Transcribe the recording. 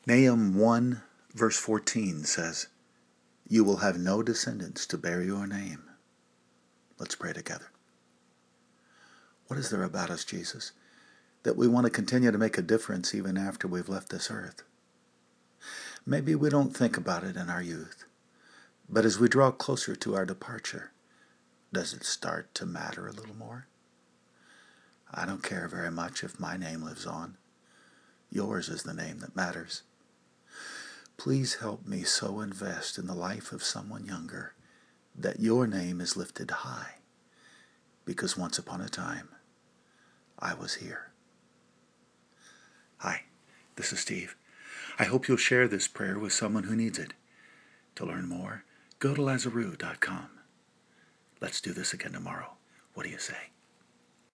Nahum 1 verse 14 says, "You will have no descendants to bear your name." Let's pray together. What is there about us, Jesus, that we want to continue to make a difference even after we've left this earth? Maybe we don't think about it in our youth, but as we draw closer to our departure, does it start to matter a little more? I don't care very much if my name lives on. Yours is the name that matters. Please help me so invest in the life of someone younger that your name is lifted high, because once upon a time, I was here. Hi, this is Steve. I hope you'll share this prayer with someone who needs it. To learn more, go to Lazaru.com. Let's do this again tomorrow. What do you say?